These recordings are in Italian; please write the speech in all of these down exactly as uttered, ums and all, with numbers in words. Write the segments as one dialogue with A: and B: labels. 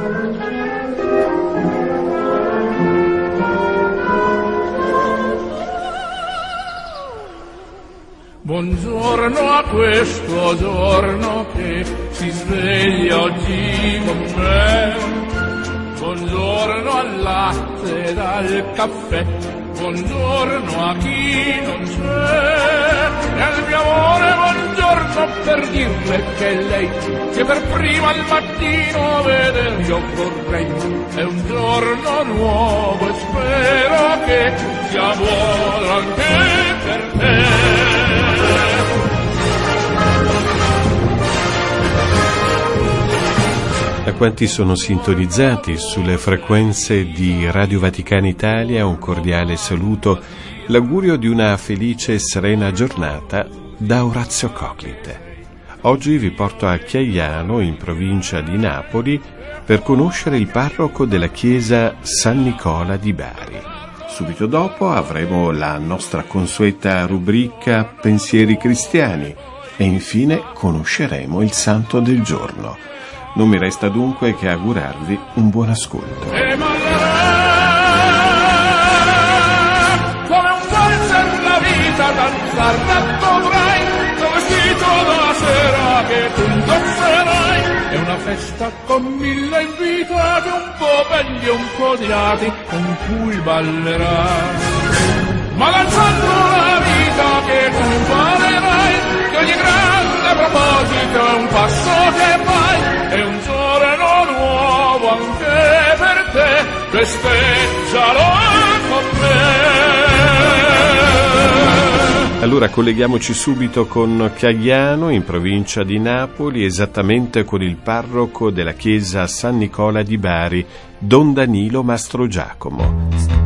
A: Buongiorno a questo giorno che si sveglia oggi con me. Buongiorno al latte ed al caffè. Buongiorno a chi non c'è. E al mio amore buongiorno per dirle che lei che per prima al mattino veder io vorrei. È un giorno nuovo e spero che sia buono anche per te.
B: A quanti sono sintonizzati sulle frequenze di Radio Vaticana Italia, un cordiale saluto, l'augurio di una felice e serena giornata da Orazio Coclite. Oggi vi porto a Chiaiano, in provincia di Napoli, per conoscere il parroco della chiesa San Nicola di Bari. Subito dopo avremo la nostra consueta rubrica Pensieri cristiani e infine conosceremo il santo del giorno. Non mi resta dunque che augurarvi un buon ascolto.
A: E ballerà come un valzer la vita, danzar dovrai, tuo vestito da sera che tu indosserai. È una festa con mille invitati, un po' belli e un po' odiati, con cui ballerai. Ma danzando la vita che tu imparerai, che ogni grande proposito è un passo che fai. È un giorno nuovo anche per te, festeggialo con me.
B: Allora colleghiamoci subito con Chiaiano, in provincia di Napoli, esattamente con il parroco della chiesa San Nicola di Bari, Don Danilo Mastrogiacomo.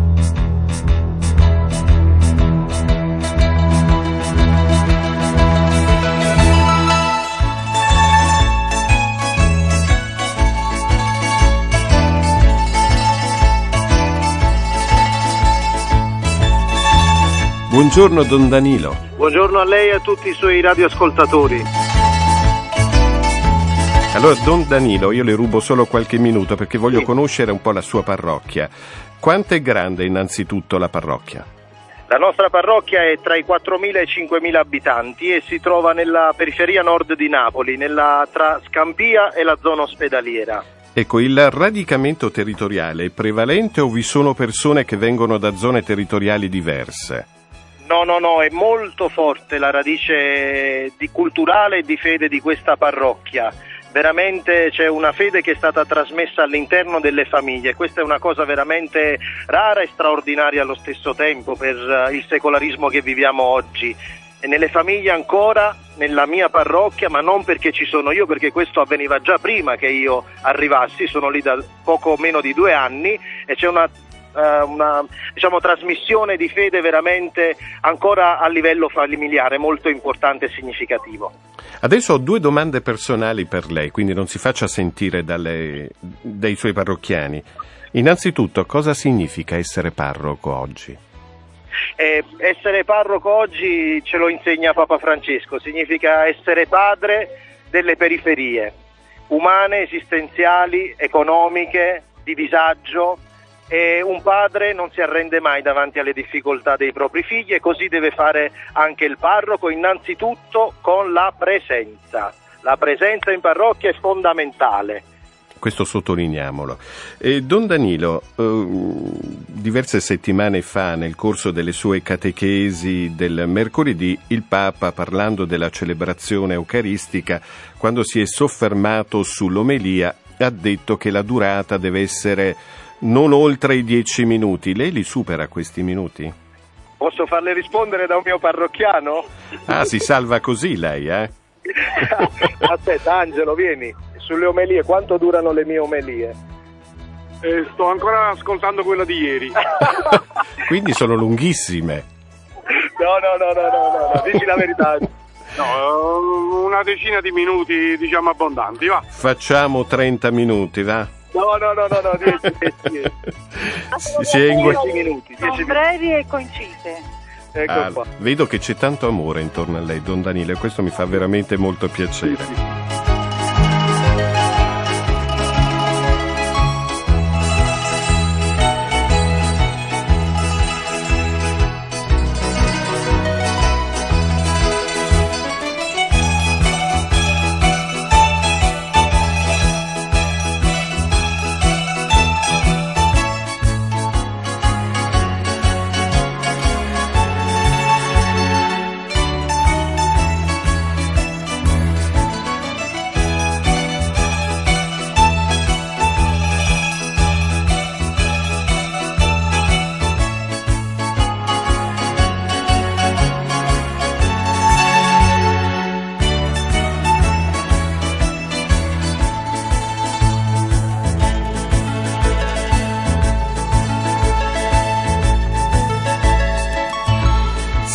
B: Buongiorno Don Danilo.
C: Buongiorno a lei e a tutti i suoi radioascoltatori.
B: Allora Don Danilo, io le rubo solo qualche minuto perché voglio sì. conoscere un po' la sua parrocchia. Quanto è grande innanzitutto la parrocchia?
C: La nostra parrocchia è tra i quattromila e i cinquemila abitanti e si trova nella periferia nord di Napoli, nella, tra Scampia e la zona ospedaliera.
B: Ecco, il radicamento territoriale è prevalente o vi sono persone che vengono da zone territoriali diverse?
C: No, no, no, è molto forte la radice di culturale e di fede di questa parrocchia. Veramente c'è una fede che è stata trasmessa all'interno delle famiglie. Questa è una cosa veramente rara e straordinaria allo stesso tempo per il secolarismo che viviamo oggi. E nelle famiglie ancora, nella mia parrocchia, ma non perché ci sono io, perché questo avveniva già prima che io arrivassi, sono lì da poco meno di due anni e c'è una una diciamo trasmissione di fede veramente ancora a livello familiare molto importante e significativo.
B: Adesso ho due domande personali per lei, quindi non si faccia sentire dalle, dai suoi parrocchiani. Innanzitutto, cosa significa essere parroco oggi?
C: Eh, essere parroco oggi ce lo insegna Papa Francesco, significa essere padre delle periferie umane, esistenziali, economiche, di disagio. E un padre non si arrende mai davanti alle difficoltà dei propri figli e così deve fare anche il parroco, innanzitutto con la presenza. La presenza in parrocchia è fondamentale.
B: Questo sottolineiamolo. E Don Danilo, eh, diverse settimane fa, nel corso delle sue catechesi del mercoledì, il Papa, parlando della celebrazione eucaristica, quando si è soffermato sull'omelia, ha detto che la durata deve essere non oltre i dieci minuti. Lei li supera questi minuti?
C: Posso farle rispondere da un mio parrocchiano?
B: Ah, si salva così lei, eh?
C: Aspetta, Angelo, vieni. Sulle omelie, quanto durano le mie omelie?
D: Eh, sto ancora ascoltando quella di ieri.
B: Quindi sono lunghissime.
C: No, no, no, no, no, no, no. Dici la verità.
D: No, una decina di minuti, diciamo, abbondanti, va.
B: Facciamo trenta minuti, va?
C: No, no, no, no, no, dieci, dieci.
B: Si è ingue...
C: dieci minuti.
E: Sono brevi e concise.
C: Ecco
B: ah,
C: qua.
B: Vedo che c'è tanto amore intorno a lei, Don Danilo, e questo mi fa veramente molto piacere.
C: Sì, sì.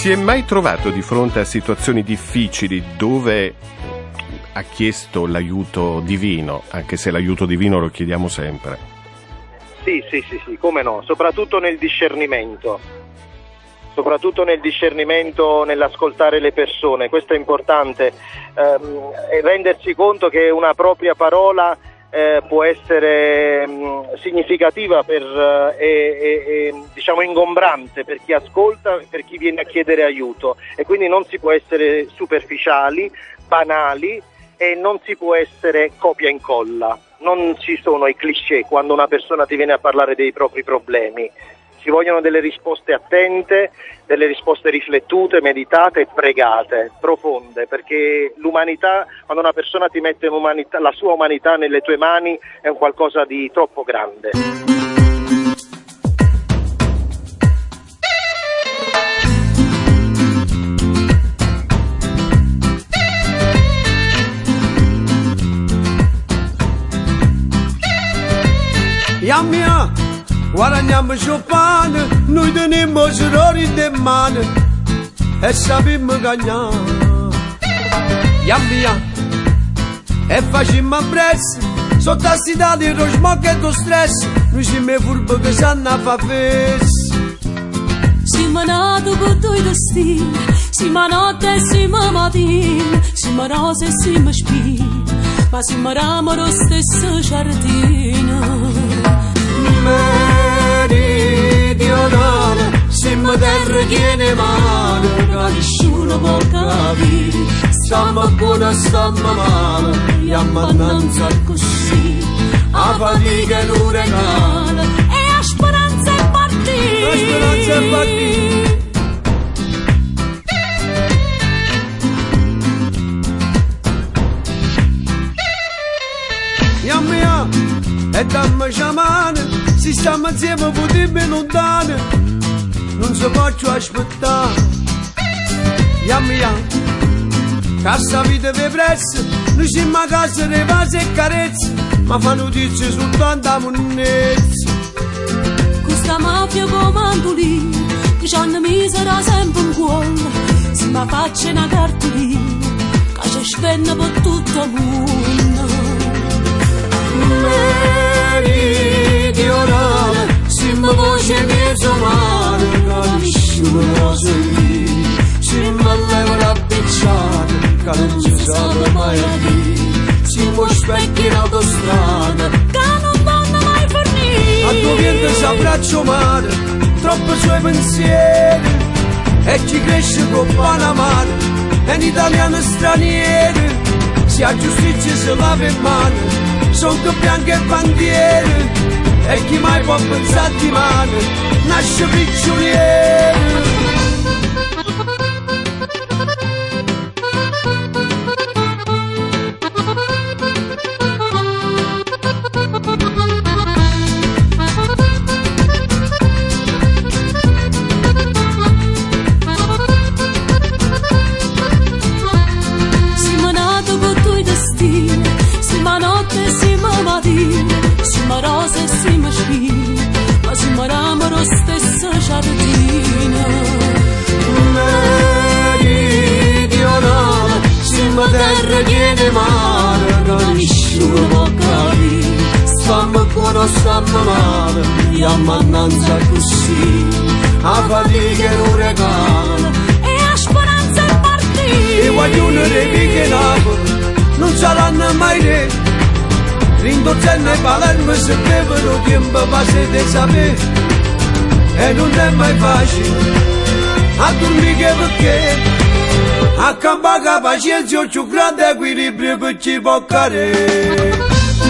B: Si è mai trovato di fronte a situazioni difficili dove ha chiesto l'aiuto divino, anche se l'aiuto divino lo chiediamo sempre?
C: Sì, sì, sì, sì, come no, soprattutto nel discernimento, soprattutto nel discernimento, nell'ascoltare le persone, questo è importante, ehm, e rendersi conto che una propria parola eh, può essere mh, significativa per, eh, e, e, e diciamo ingombrante per chi ascolta, per chi viene a chiedere aiuto, e quindi non si può essere superficiali, banali, e non si può essere copia e incolla. Non ci sono i cliché quando una persona ti viene a parlare dei propri problemi. Ci vogliono delle risposte attente, delle risposte riflettute, meditate e pregate, profonde, perché l'umanità, quando una persona ti mette la sua umanità nelle tue mani, è un qualcosa di troppo grande.
F: Ja mia, guadagniamo pane, noi teniamo errori in mano e sappiamo cagnare. Ja mia, e facciamo presso, sotto la città di Rosmog e do stress, noi siamo furbi che sanno a fa fesse.
G: Siamo nati con due destini, siamo notte e siamo mattini, siamo rose e siamo spine, ma siamo ramo lo stesso giardino.
F: Meridionale, siamo terra che ne mano, che nessuno può capire, stiamo buoni, stiamo male, e ammannanza così, a fatica è un regalo,
G: e a speranza è partita,
F: a speranza è partita. Ja mia, e dammi sciamane, si stiamo insieme potremmo lontane, non si può più aspettare. Ja mia, cassa vita per prezzo, noi siamo a casa di vasi e carezze, ma fa notizie soltanto a monnezza.
G: Questa mafia comando lì, che c'hanno misera sempre in cuore, si ma faccia una cartolina, che ci spenna per tutto il mondo.
F: Meridionale, siamo voce mezzo male, che nessuno lo sente, siamo alleva la picciata, che non si sa mai a dire, siamo specchi in autostrada,
G: che non vanno mai fornire.
F: a tuo viento si abbraccio male, troppo suoi pensieri, e chi cresce con Panamara, è un italiano straniero, si ha giustizia se lava in mano, sono che bianche e bandiere, e chi mai può pensare di mano, nasce prigioniero.
G: Siamo nati con due destini, siamo notte e siamo mattini, siamo rose e siamo spine, ma siamo ramo lo stesso giardino.
F: Meridionale, siamo terra che ne mare, che nessuno può capire, stiamo buoni, stiamo male, e ammannanza così, a fatica è un regalo,
G: E a speranza è partita,
F: e guaglione dei picchi Napoli non saranno mai re, Rindozzenna e Palermo se bevono tempo passe di sapere, e non è mai facile a dormire perché a campare la pazienza è più grande equilibrio per chi può cadere.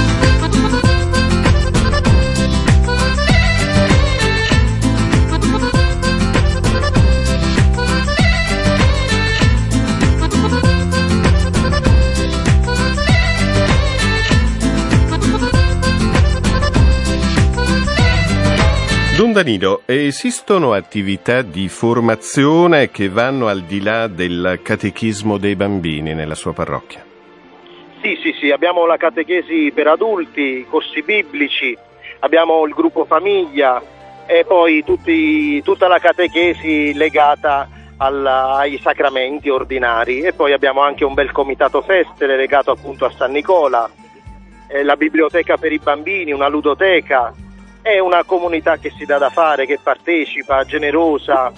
B: Don Danilo, esistono attività di formazione che vanno al di là del catechismo dei bambini nella sua parrocchia?
C: Sì, sì, sì, abbiamo la catechesi per adulti, corsi biblici, abbiamo il gruppo famiglia e poi tutti, tutta la catechesi legata alla, ai sacramenti ordinari, e poi abbiamo anche un bel comitato feste legato appunto a San Nicola, eh, la biblioteca per i bambini, una ludoteca. È una comunità che si dà da fare, che partecipa, generosa,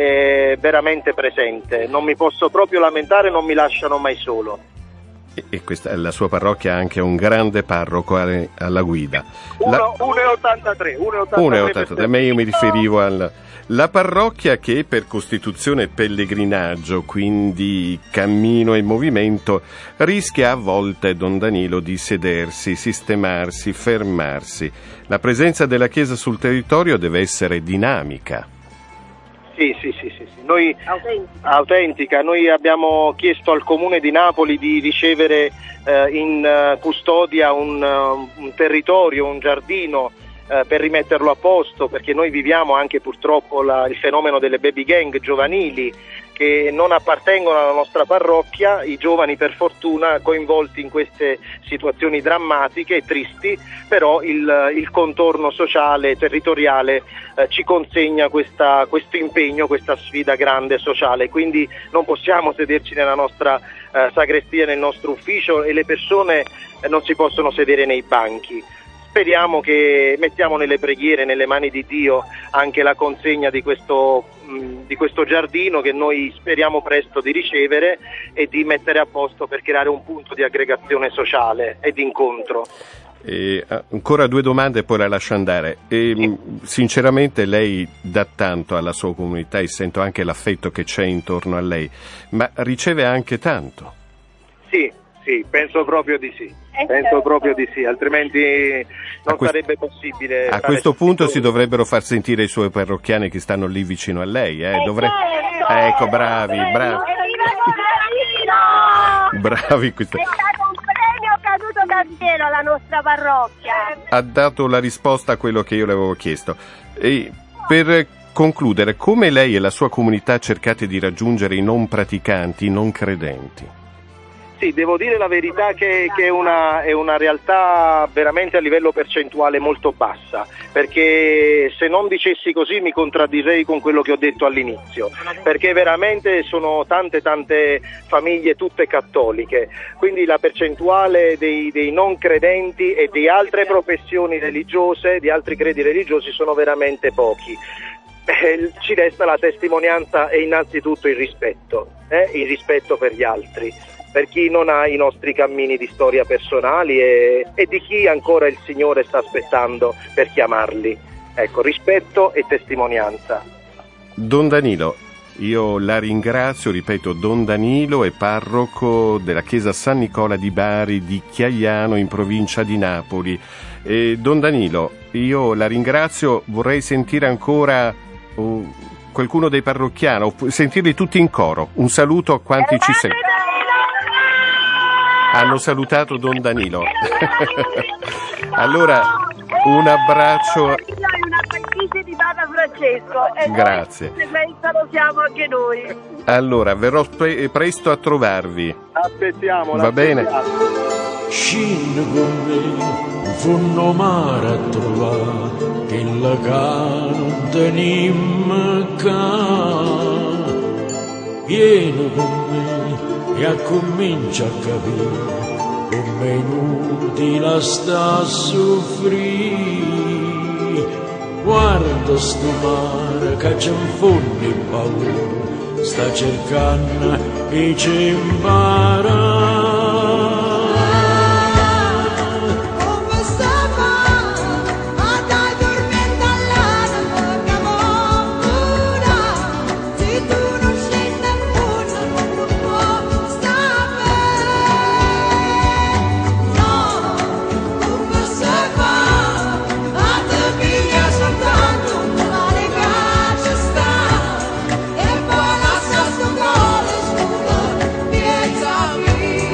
C: eh, veramente presente. Non mi posso proprio lamentare, non mi lasciano mai solo.
B: E questa, la sua parrocchia ha anche un grande parroco alla guida. La...
C: uno e ottantatré. uno
B: e ottantatré, ma io mi riferivo al... La parrocchia, che per costituzione è pellegrinaggio, quindi cammino e movimento, rischia a volte, Don Danilo, di sedersi, sistemarsi, fermarsi. La presenza della Chiesa sul territorio deve essere dinamica.
C: Sì, sì, sì, sì, sì. Noi, autentica. autentica. Noi abbiamo chiesto al Comune di Napoli di ricevere eh, in uh, custodia un, uh, un territorio, un giardino, eh, per rimetterlo a posto, perché noi viviamo anche purtroppo la, il fenomeno delle baby gang giovanili che non appartengono alla nostra parrocchia, i giovani per fortuna coinvolti in queste situazioni drammatiche e tristi, però il, il contorno sociale, territoriale eh, ci consegna questa, questo impegno, questa sfida grande sociale, quindi non possiamo sederci nella nostra eh, sagrestia, nel nostro ufficio, e le persone eh, non si possono sedere nei banchi. Speriamo che mettiamo nelle preghiere, nelle mani di Dio, anche la consegna di questo, mh, di questo giardino, che noi speriamo presto di ricevere e di mettere a posto per creare un punto di aggregazione sociale e di incontro.
B: E, ancora due domande e poi la lascio andare. E, sì. Sinceramente lei dà tanto alla sua comunità e sento anche l'affetto che c'è intorno a lei, ma riceve anche tanto?
C: Sì. Sì, penso proprio di sì, eh penso certo. proprio di sì, altrimenti non
B: que-
C: sarebbe possibile.
B: A questo punto si dovrebbero far sentire i suoi parrocchiani che stanno lì vicino a lei, eh? Dovre- certo. Ecco, bravi, bravi. Bravi. Questo.
E: È stato un premio caduto dal cielo alla nostra parrocchia.
B: Ha dato la risposta a quello che io le avevo chiesto. E per concludere, come lei e la sua comunità cercate di raggiungere i non praticanti, i non credenti?
C: Sì, devo dire la verità che, che è, una, è una realtà veramente a livello percentuale molto bassa, perché se non dicessi così mi contraddirei con quello che ho detto all'inizio, perché veramente sono tante tante famiglie tutte cattoliche, quindi la percentuale dei, dei non credenti e di altre professioni religiose, di altri credi religiosi, sono veramente pochi. Eh, ci resta la testimonianza e innanzitutto il rispetto, eh? il rispetto per gli altri, per chi non ha i nostri cammini di storia personali e, e di chi ancora il Signore sta aspettando per chiamarli. Ecco, rispetto e testimonianza.
B: Don Danilo, io la ringrazio, ripeto, Don Danilo è parroco della chiesa San Nicola di Bari di Chiaiano in provincia di Napoli. E Don Danilo, io la ringrazio, vorrei sentire ancora uh, qualcuno dei parrocchiani, sentirli tutti in coro. Un saluto a quanti ci sentono. Hanno salutato Don Danilo. Allora, un abbraccio.
E: Noi una franchigia di Papa Francesco. E
B: grazie.
E: Noi, lo siamo anche noi.
B: Allora, verrò pre- presto a trovarvi.
C: Aspettiamo.
B: Va bene.
H: Scendi con me, funno mare a trovare, che la non tenim ca. Vieni con me e a comincia a capire come inutile sta a soffrire. Guarda sto mare che c'è un fondo di paura, sta cercando e ci impara.
I: Piazza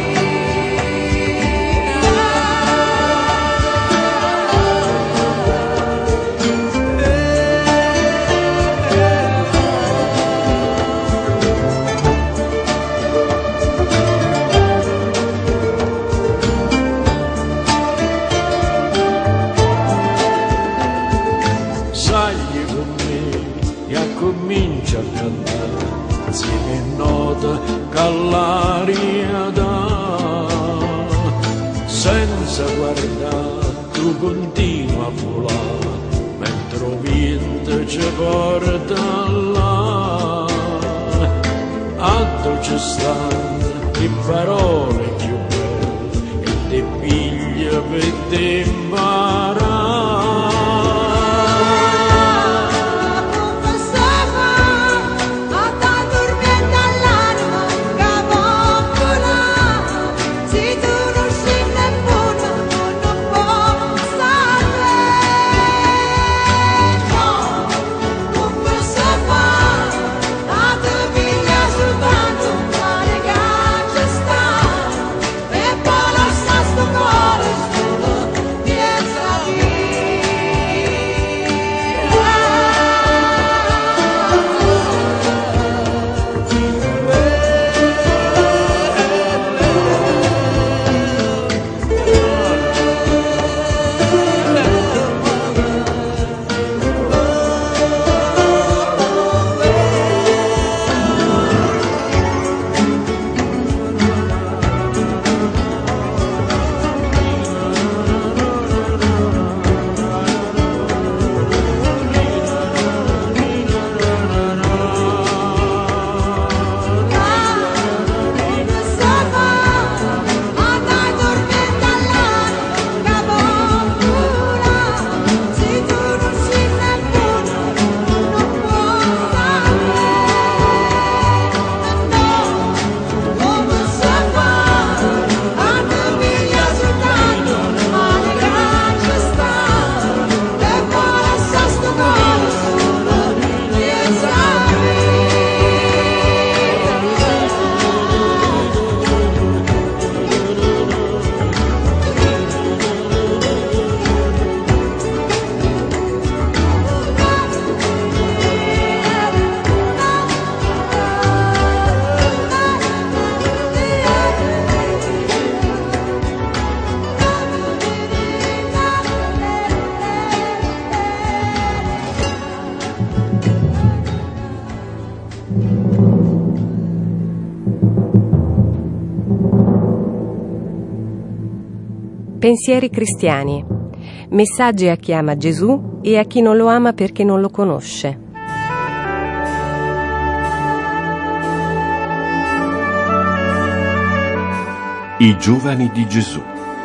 H: continua a volare mentre il vento ci porta là. Altro ci stanno le parole più belle e te piglia per te imparare.
I: Pensieri cristiani. Messaggi a chi ama Gesù e a chi non lo ama perché non lo conosce.
B: I giovani di Gesù.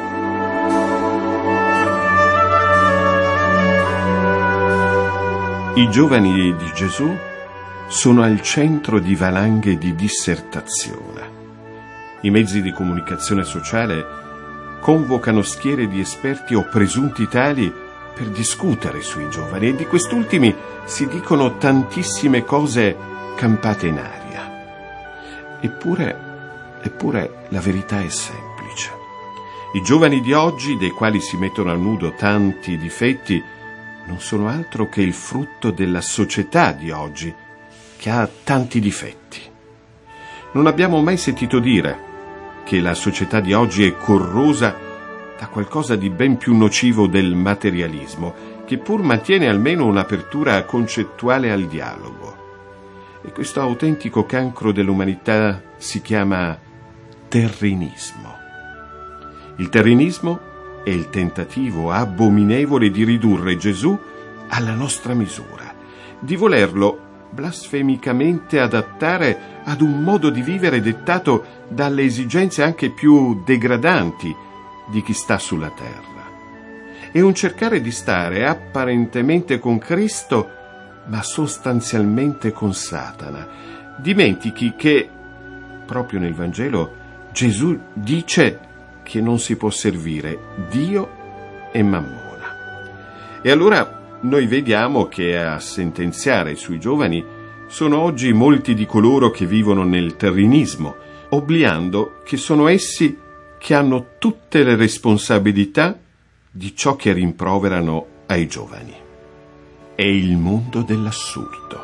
B: I giovani di Gesù sono al centro di valanghe di dissertazione. I mezzi di comunicazione sociale convocano schiere di esperti o presunti tali per discutere sui giovani e di quest'ultimi si dicono tantissime cose campate in aria. Eppure, eppure la verità è semplice. I giovani di oggi, dei quali si mettono a nudo tanti difetti, non sono altro che il frutto della società di oggi, che ha tanti difetti. Non abbiamo mai sentito dire che la società di oggi è corrosa da qualcosa di ben più nocivo del materialismo, che pur mantiene almeno un'apertura concettuale al dialogo. E questo autentico cancro dell'umanità si chiama terrinismo. Il terrinismo è il tentativo abominevole di ridurre Gesù alla nostra misura, di volerlo blasfemicamente adattare ad un modo di vivere dettato dalle esigenze anche più degradanti di chi sta sulla terra. È un cercare di stare apparentemente con Cristo, ma sostanzialmente con Satana. Dimentichi che, proprio nel Vangelo, Gesù dice che non si può servire Dio e Mammona. E allora noi vediamo che a sentenziare sui giovani sono oggi molti di coloro che vivono nel terrinismo, obliando che sono essi che hanno tutte le responsabilità di ciò che rimproverano ai giovani. È il mondo dell'assurdo.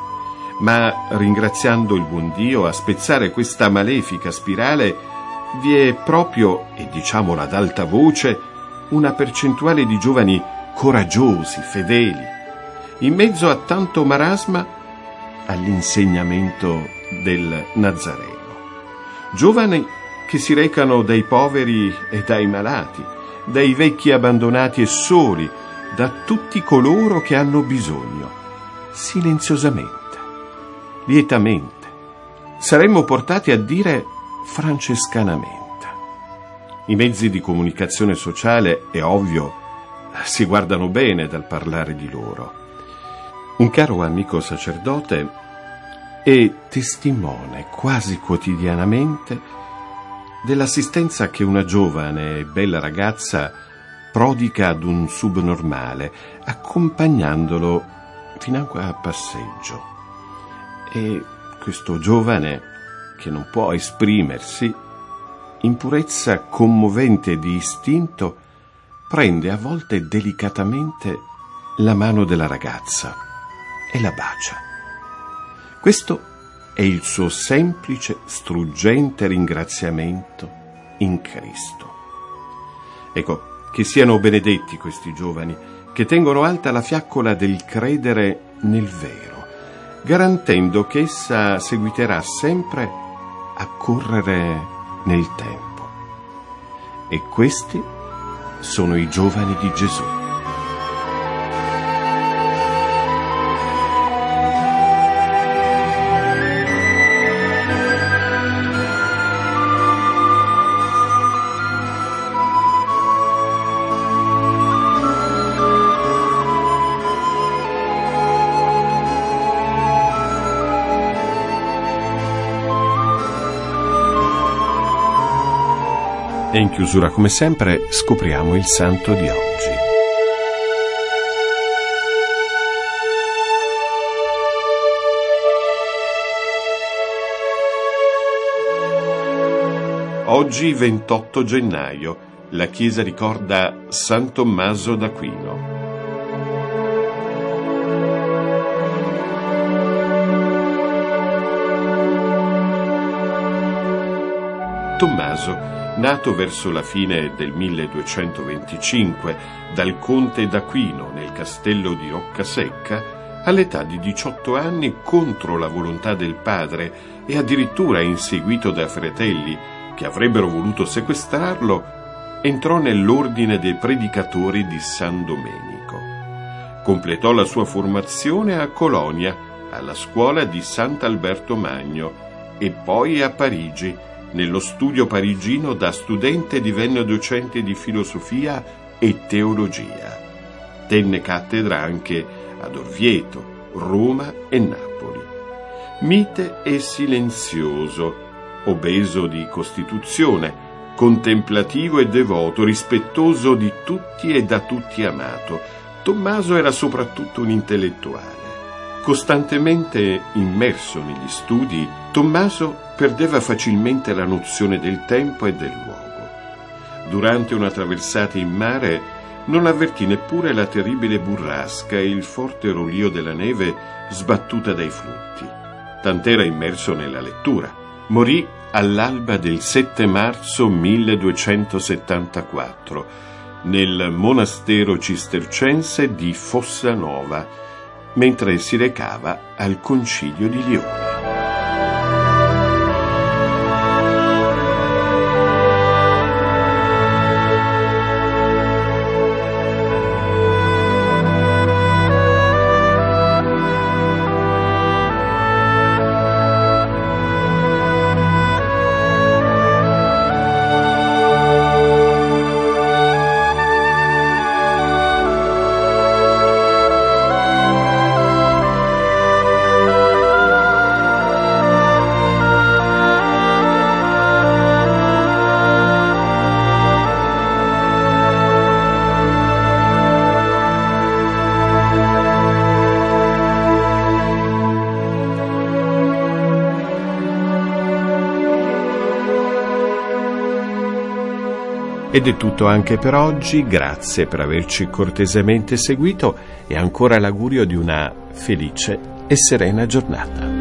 B: Ma ringraziando il buon Dio, a spezzare questa malefica spirale vi è proprio, e diciamolo ad alta voce, una percentuale di giovani coraggiosi, fedeli, in mezzo a tanto marasma, all'insegnamento del Nazareno. Giovani che si recano dai poveri e dai malati, dai vecchi abbandonati e soli, da tutti coloro che hanno bisogno, silenziosamente, lietamente, saremmo portati a dire francescanamente. I mezzi di comunicazione sociale, è ovvio, si guardano bene dal parlare di loro. Un caro amico sacerdote è testimone quasi quotidianamente dell'assistenza che una giovane e bella ragazza prodiga ad un subnormale, accompagnandolo financo a passeggio. E questo giovane, che non può esprimersi, in purezza commovente di istinto, prende a volte delicatamente la mano della ragazza e la bacia. Questo è il suo semplice, struggente ringraziamento in Cristo. Ecco, che siano benedetti questi giovani, che tengono alta la fiaccola del credere nel vero, garantendo che essa seguiterà sempre a correre nel tempo. E questi sono i giovani di Gesù. E in chiusura, come sempre, scopriamo il santo di oggi. Oggi, ventotto gennaio, la Chiesa ricorda San Tommaso d'Aquino. Tommaso, nato verso la fine del milleduecentoventicinque dal conte d'Aquino nel castello di Roccasecca, all'età di diciotto anni, contro la volontà del padre e addirittura inseguito da fratelli che avrebbero voluto sequestrarlo, entrò nell'ordine dei predicatori di San Domenico. Completò la sua formazione a Colonia, alla scuola di Sant'Alberto Magno, e poi a Parigi. Nello studio parigino da studente divenne docente di filosofia e teologia. Tenne cattedra anche ad Orvieto, Roma e Napoli. Mite e silenzioso, obeso di costituzione, contemplativo e devoto, rispettoso di tutti e da tutti amato, Tommaso era soprattutto un intellettuale. Costantemente immerso negli studi, Tommaso perdeva facilmente la nozione del tempo e del luogo. Durante una traversata in mare non avvertì neppure la terribile burrasca e il forte rolio della neve sbattuta dai flutti. Tant'era immerso nella lettura. Morì all'alba del sette marzo milleduecentosettantaquattro nel monastero cistercense di Fossanova, mentre si recava al Concilio di Lione. Ed è tutto anche per oggi, grazie per averci cortesemente seguito e ancora l'augurio di una felice e serena giornata.